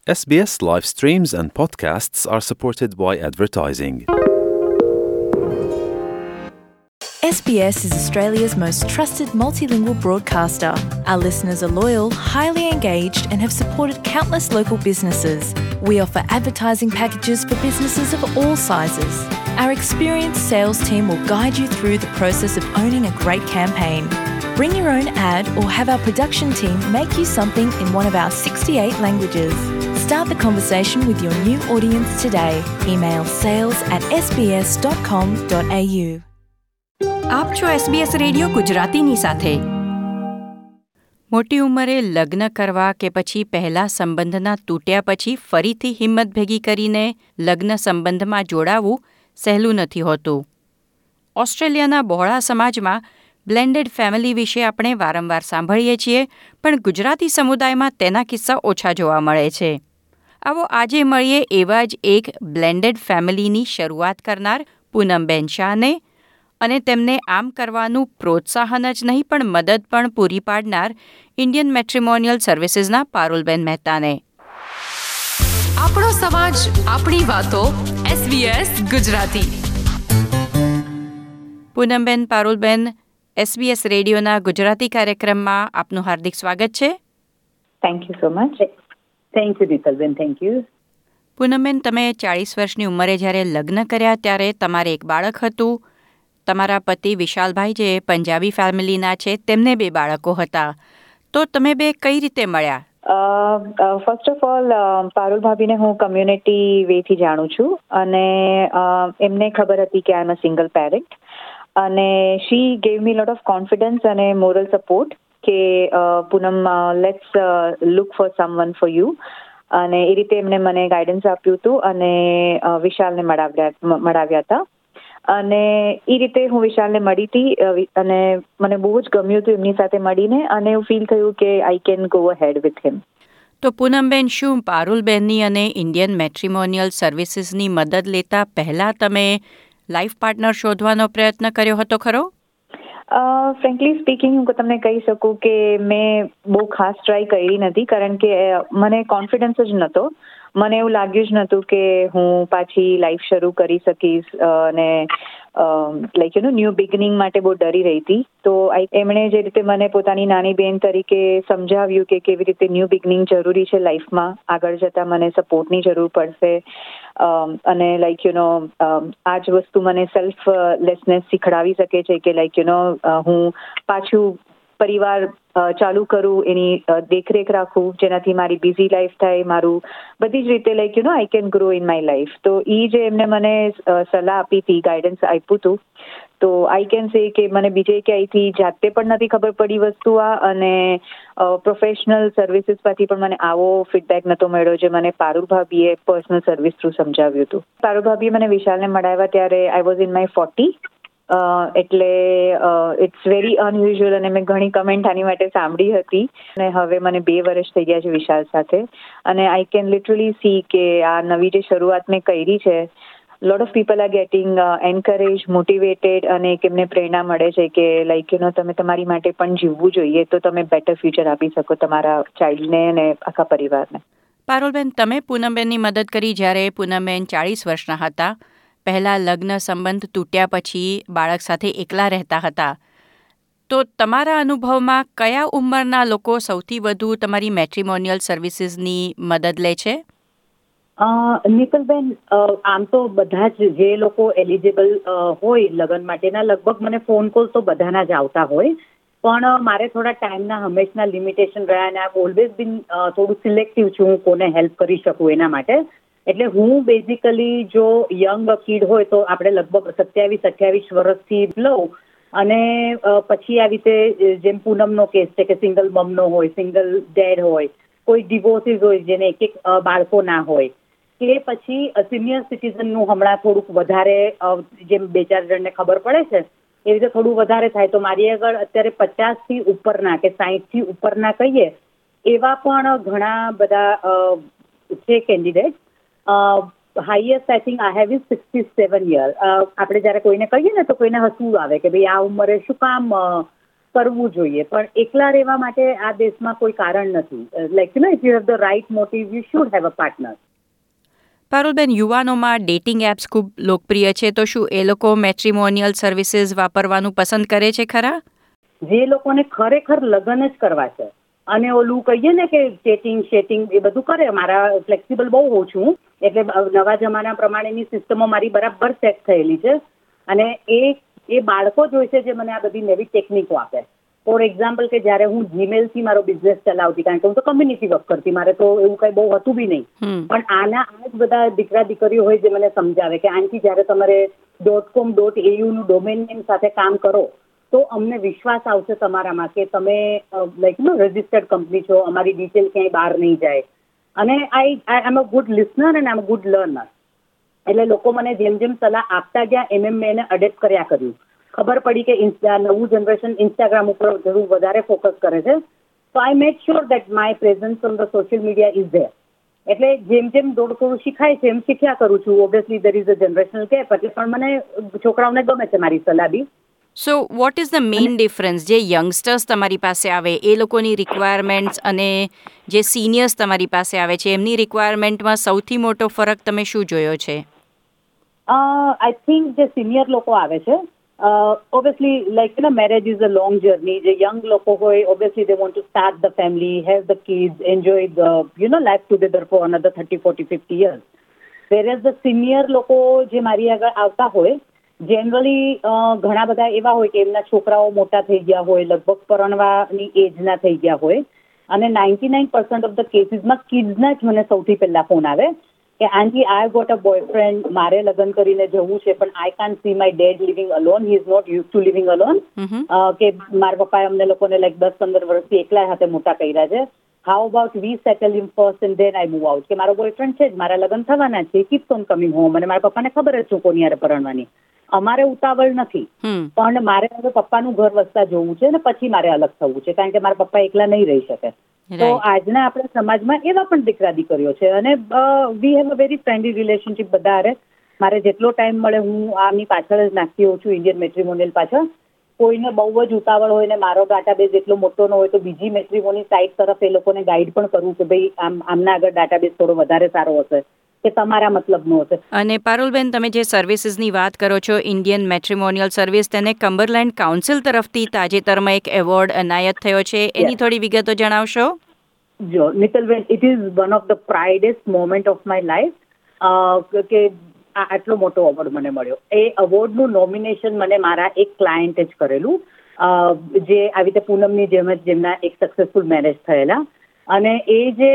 SBS live streams and podcasts are supported by advertising. SBS is Australia's most trusted multilingual broadcaster. Our listeners are loyal, highly engaged, and have supported countless local businesses. We offer advertising packages for businesses of all sizes. Our experienced sales team will guide you through the process of owning a great campaign. Bring your own ad or have our production team make you something in one of our 68 languages. Start the conversation with your new audience today. Email sales@sbs.com.au. આપ છો SBS radio ગુજરાતીની સાથે. મોટી ઉંમરે લગ્ન કરવા કે પછી પહેલા સંબંધના તૂટ્યા પછી ફરીથી હિંમત ભેગી કરીને લગ્ન સંબંધમાં જોડાવું સહેલું નથી હોતું. ઓસ્ટ્રેલિયાના બહોળા સમાજમાં બ્લેન્ડેડ ફેમિલી વિશે આપણે વારંવાર સાંભળીએ છીએ, પણ ગુજરાતી સમુદાયમાં તેના કિસ્સા ઓછા જોવા મળે છે. આવો આજે મળીએ એવા જ એક બ્લેન્ડેડ ફેમિલીની શરૂઆત કરનાર પૂનમબેન શાહને અને તેમને આમ કરવાનું પ્રોત્સાહન જ નહીં પણ મદદ પણ પૂરી પાડનાર ઇન્ડિયન મેટ્રિમોનિયલ સર્વિસીસના પારુલબેન મહેતાને. આપણો સમાજ, આપણી વાતો. SBS ગુજરાતી. પૂનમબેન, પારુલબેન, SBS રેડિયોના ગુજરાતી કાર્યક્રમમાં આપનું હાર્દિક સ્વાગત છે. Thank you so much. Thank you Dipalben, thank you. Poonamben, તમે 40 વર્ષની ઉંમરે જ્યારે લગ્ન કર્યા ત્યારે તમારે એક બાળક હતું. તમારા પતિ વિશાલભાઈ, જે પંજાબી ફેમિલીના છે, તેમને 2 બાળકો હતા. તો તમે 2 કઈ રીતે મળ્યા? ફર્સ્ટ ઓફ ઓલ, પારુલ ભાભીને હું કમ્યુનિટી વેથી જાણું છું અને એમને ખબર હતી કે આઈ એમ અ સિંગલ પેરેન્ટ અને she gave me lot of confidence અને મોરલ સપોર્ટ કે Poonam, let's look for someone for you. અને એ રીતે એમને મને ગાઈડન્સ આપ્યું હતું અને વિશાલને મળાવ્યા હતા. અને એ રીતે હું વિશાલને મળી હતી અને મને બહુ જ ગમ્યું હતું એમની સાથે મળીને અને એવું ફીલ થયું કે I can go ahead with him. તો પૂનમબેન, શું પારુલબેનની અને ઇન્ડિયન મેટ્રિમોનિયલ સર્વિસીસની મદદ લેતા પહેલાં તમે લાઈફ પાર્ટનર શોધવાનો પ્રયત્ન કર્યો હતો ખરો? ફ્રેન્કલી સ્પીકિંગ, હું તમને કહી શકું કે મેં બહુ ખાસ ટ્રાય કરી નથી, કારણ કે મને કોન્ફિડન્સ જ નહોતો. મને એવું લાગ્યું જ નહોતું કે હું પાછી લાઈફ શરૂ કરી શકીશ અને ન્યૂ બિગનિંગ માટે બહુ ડરી રહી હતી. તો એમણે જે રીતે મને પોતાની નાની બહેન તરીકે સમજાવ્યું કે કેવી રીતે ન્યૂ બિગનિંગ જરૂરી છે લાઈફમાં, આગળ જતાં મને સપોર્ટની જરૂર પડશે અને આ જ વસ્તુ મને સેલ્ફ લેસનેસ શીખડાવી શકે છે કે હું પાછું પરિવાર ચાલુ કરું, એની દેખરેખ રાખું, જેનાથી મારી બિઝી લાઈફ થાય, મારું બધી જ રીતે I can grow in my life. તો એ જે એમને મને સલાહ આપી હતી, ગાઈડન્સ આપ્યું હતું, તો આઈ કેન સે કે મને બીજે ક્યાંયથી જાતે પણ નથી ખબર પડી વસ્તુ આ, અને પ્રોફેશનલ સર્વિસીસ પરથી પણ મને આવો ફીડબેક નહોતો મળ્યો જે મને પારુલ ભાભીએ પર્સનલ સર્વિસ થ્રુ સમજાવ્યું હતું. પારુલ ભાભીએ મને વિશાલને મળાવ્યા ત્યારે આઈ વોઝ ઇન માય 40. એટલે ઇટ્સ વેરી અનયુઝ્યુઅલ અને મેં ઘણી કમેન્ટ આની માટે સાંભળી હતી. અને હવે મને 2 વર્ષ થઈ ગયા છે વિશાલ સાથે અને આઈ કેન લિટરલી સી કે આ નવી જે શરૂઆત મેં કરી છે, lot of people are getting encourage, motivated અને એમને પ્રેરણા મળે છે કે તમે તમારી માટે પણ જીવવું જોઈએ તો તમે બેટર ફ્યુચર આપી શકો તમારા ચાઇલ્ડને અને આખા પરિવારને. પારુલબેન, તમે પૂનમબેનની મદદ કરી જ્યારે પૂનમબેન 40 વર્ષના હતા. પહેલાં લગ્ન સંબંધ તૂટ્યા પછી બાળક સાથે એકલા રહેતા હતા. તો તમારા અનુભવમાં કયા ઉંમરના લોકો સૌથી વધુ તમારી મેટ્રિમોનિયલ સર્વિસીસની મદદ લે છે? નિકલબેન, આમ તો બધા જ જે લોકો એલિજિબલ હોય લગ્ન માટેના, લગભગ મને ફોન કોલ તો બધાના જ આવતા હોય, પણ મારે થોડા ટાઈમના હંમેશના લિમિટેશન રહ્યા અને આઈ ઓલવેઝ બીન થોડું સિલેક્ટિવ છું હું કોને હેલ્પ કરી શકું એના માટે. એટલે હું બેઝિકલી જો યંગ કિડ હોય તો આપણે લગભગ 27-28 વર્ષથી લઉં અને પછી આવી રીતે જેમ પૂનમનો કેસ છે કે સિંગલ મમનો હોય, સિંગલ ડેડ હોય, કોઈ ડિવોર્સીસ હોય જેને એક બાળકો ના હોય, કે પછી સિનિયર સિટીઝનનું હમણાં થોડુંક વધારે જેમ 2-4 જણને ખબર પડે છે એ રીતે થોડું વધારે થાય. તો મારી આગળ અત્યારે 50થી ઉપરના કે 60થી ઉપરના કહીએ એવા પણ ઘણા બધા છે candidate. Highest I think I have is 67 year. આપણે જ્યારે કોઈને કહીએ ને તો કોઈને હસવું આવે કે ભાઈ આ ઉંમરે શું કામ કરવું જોઈએ, પણ એકલા રહેવા માટે આ દેશમાં કોઈ કારણ નથી. Like if you have the right motive, you should have a partner. Parulben, યુવાનોમાં ડેટિંગ એપ્સ ખૂબ લોકપ્રિય છે, તો શું એ લોકો મેટ્રિમોનિયલ સર્વિસીસ વાપરવાનું પસંદ કરે છે ખરા? જે લોકોને ખરેખર લગ્ન જ કરવા છે અને ઓલું કહીએ ને કે ચેટિંગ એ બધું કરે. મારા ફ્લેક્સિબલ બહુ હોઉં છું, એટલે નવા જમાના પ્રમાણેની સિસ્ટમો મારી બરાબર સેટ થયેલી છે. અને એ બાળકો જ હોય છે જે મને આ બધી નવી ટેકનિકો આપે. ફોર એક્ઝામ્પલ, કે જ્યારે હું જીમેલથી મારો બિઝનેસ ચલાવતી, કારણ કે હું તો કમ્યુનિટી વર્ક કરતી, મારે તો એવું કઈ બહુ હતું બી નહીં, પણ આ જ બધા દીકરા દીકરીઓ હોય જે મને સમજાવે કે આનાથી જ્યારે તમારે .com.au નું ડોમેન નેમ સાથે કામ કરો તો અમને વિશ્વાસ આવશે તમારામાં કે તમે રજિસ્ટર્ડ કંપની છો, અમારી ડિટેલ ક્યાંય બહાર નહીં જાય. અને I am a good listener and I am a good learner. એટલે લોકો મને જેમ જેમ સલાહ આપતા ગયા એમ મેં એને અડેપ્ટ કર્યા કર્યું. ખબર પડી કે નવું જનરેશન ઇન્સ્ટાગ્રામ ઉપર જરૂર વધારે ફોકસ કરે છે, તો I make sure that my presence on the social media is there. એટલે જેમ જેમ થોડું શીખાય છે એમ શીખ્યા કરું છું. Obviously there is a generational gap, એટલે પણ મને છોકરાઓને ગમે છે મારી સલાહ બી. So what is the main difference? જે યંગસ્ટર્સ તમારી પાસે આવે એ લોકોની રિક્વાયરમેન્ટ્સ અને જે સિનિયર્સ તમારી પાસે આવે છે એમની રિક્વાયરમેન્ટમાં સૌથી મોટો ફરક તમે શું જોયો છે? આઈ થિંક જે સિનિયર લોકો આવે છે, obviously marriage is a long journey. જે યંગ લોકો હોય, obviously they want to start the family, have the kids, enjoy the life together for another 30, 40, 50 years. Whereas the senior લોકો જે મારી આગળ આવતા હોય, જનરલી ઘણા બધા એવા હોય કે એમના છોકરાઓ મોટા થઈ ગયા હોય, લગભગ પરણવાની એજના થઈ ગયા હોય, અને 99% ઓફ ધ કેસીસમાં કિડ્સના જ મને સૌથી પહેલા ફોન આવે કે આંટી, આઈ ગોટ અ બોયફ્રેન્ડ, મારે લગ્ન કરીને જવું છે, પણ I can't see my dad living alone, he is not use to living alone. કે મારા પપ્પાએ અમને લોકોને 10-15 વર્ષથી એકલા હાથે મોટા કર્યા છે. How about we settle in first and then I move out. કે મારો બોયફ્રેન્ડ છે જ, મારા લગ્ન થવાના છે, કીપ્સ ઓન કમિંગ હોમ, અને મારા પપ્પાને ખબર જ છું કોની હારે પરણવાની. અમારે ઉતાવળ નથી, પણ મારે હવે પપ્પાનું ઘર વસતા જોવું છે ને પછી મારે અલગ થવું છે, કારણ કે મારા પપ્પા એકલા નહીં રહી શકે. તો આજના આપણા સમાજમાં એવા પણ દીકરા દીકરીઓ છે, અને we have a very friendly relationship બધા હારે. મારે જેટલો ટાઈમ મળે હું આની પાછળ જ નાખતી હોઉં છું, ઇન્ડિયન મેટ્રિમોનિયલ પાછળ. કોઈને બહુ જ ઉતાવળ હોય ને મારો ડાટાબેઝ એટલો મોટો ન હોય તો બીજી મેટ્રિમોની સાઇટ તરફ એ લોકોને ગાઈડ પણ કરવું કે ભાઈ આમના આગળ ડાટાબેઝ થોડો વધારે સારો હશે કે તમારા મતલબનો હશે. અને પારુલબેન, તમે જે સર્વિસીસની વાત કરો છો, ઇન્ડિયન મેટ્રિમોનિયલ સર્વિસ, તેને કમ્બરલેન્ડ કાઉન્સિલ તરફથી તાજેતરમાં એક એવોર્ડ એનાયત થયો છે, એની થોડી વિગતો જણાવશો? જો Nitalben, it is one of the proudest moment of my life કે આટલો મોટો એવોર્ડ મને મળ્યો. એ એવોર્ડનું નોમિનેશન મને મારા એક ક્લાયન્ટે જ કરેલું, જે આવી રીતે પૂનમની જેમ જ જેમના એક સક્સેસફુલ મેરેજ થયેલા. અને એ જે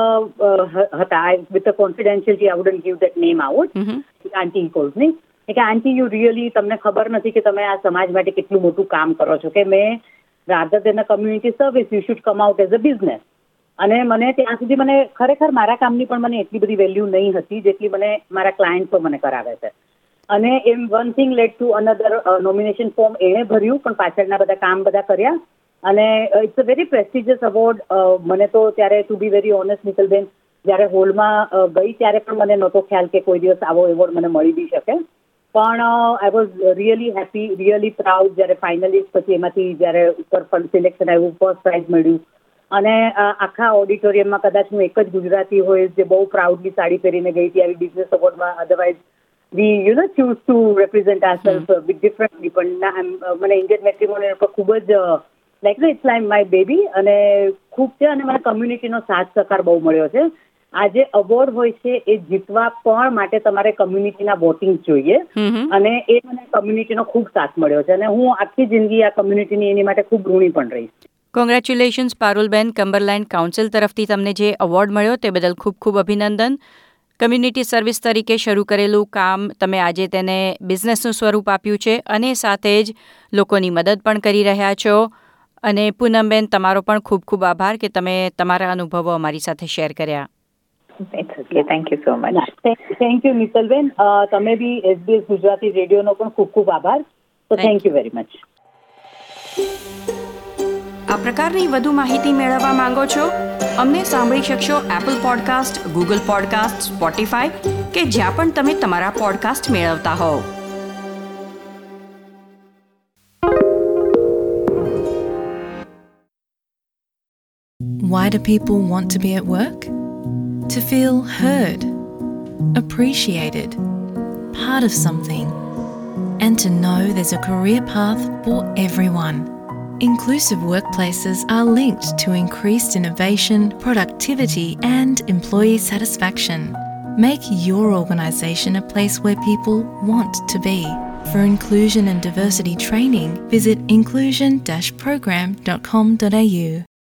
હતા, with a confidentiality I wouldn't give that name out, aunty calls નહીં, કે આંટી યુ રિયલી, તમને ખબર નથી કે તમે આ સમાજ માટે કેટલું મોટું કામ કરો છો, કે મેં rather than a community service you should come out as a business. અને મને ત્યાં સુધી મને ખરેખર મારા કામની પણ મને એટલી બધી વેલ્યુ નહીં હતી જેટલી મને મારા ક્લાયન્ટો મને કરાવે છે. અને એમ one thing led to another. Nomination form એણે ભર્યું, પણ પાછળના બધા કામ બધા કર્યા. અને it's a very prestigious award. મને તો ત્યારે, to be very honest Nikhilben, જ્યારે હોલમાં ગઈ ત્યારે પણ મને નહોતો ખ્યાલ કે કોઈ દિવસ આવો એવોર્ડ મને મળી બી શકે. પણ I was really happy, really proud જ્યારે ફાઇનલિસ્ટ પછી એમાંથી જ્યારે ઉપર સિલેક્શન આવ્યું, ફર્સ્ટ પ્રાઇઝ મળ્યું. અને આખા ઓડિટોરિયમમાં કદાચ હું એક જ ગુજરાતી હોય જે બહુ પ્રાઉડલી સાડી પહેરીને ગઈ હતી આવી બિઝનેસ એવોર્ડમાં. Otherwise we choose to represent ourself with differently. પણ મને ઇન્ડિયન મેટ્રિમોનિયલ પર ખૂબ જ ઇટ્સ લાઈક માય બેબી, અને ખૂબ છે. અને મને કમ્યુનિટીનો સાથ સહકાર બહુ મળ્યો છે. આ જે એવોર્ડ હોય છે એ જીતવા પણ માટે તમારે કમ્યુનિટીના વોટિંગ જોઈએ, અને એ મને કમ્યુનિટીનો ખૂબ સાથ મળ્યો છે, અને હું આખી જિંદગી આ કમ્યુનિટીની એની માટે ખૂબ ઋણી પણ રહીશ. કોંગ્રેચ્યુલેશન્સ પારુલબેન, કમ્બરલેન્ડ કાઉન્સિલ તરફથી તમને જે એવોર્ડ મળ્યો તે બદલ ખૂબ ખૂબ અભિનંદન. કમ્યુનિટી સર્વિસ તરીકે શરૂ કરેલું કામ તમે આજે તેને બિઝનેસનું સ્વરૂપ આપ્યું છે, અને સાથે જ લોકોની મદદ પણ કરી રહ્યા છો. અને પૂનમબેન, તમારો પણ ખૂબ ખૂબ આભાર કે તમે તમારા અનુભવો અમારી સાથે શેર કર્યા. Thank you so much. Thank you Nitalben. તમે બી SBS ગુજરાતી રેડિયોનો પણ ખૂબ ખૂબ આભાર. તો થેન્ક યુ વેરી મચ. આ પ્રકારની વધુ માહિતી મેળવવા માંગો છો? અમને સાંભળી શકશો Apple podcast, Google podcast, Spotify કે જ્યાં પણ તમે તમારા પોડકાસ્ટ મેળવતા હોવ. Why do people want to be at work? To feel heard, appreciated, part of something, and to know there's a career path for everyone. Inclusive workplaces are linked to increased innovation, productivity, and employee satisfaction. Make your organisation a place where people want to be. For inclusion and diversity training, visit inclusion-program.com.au.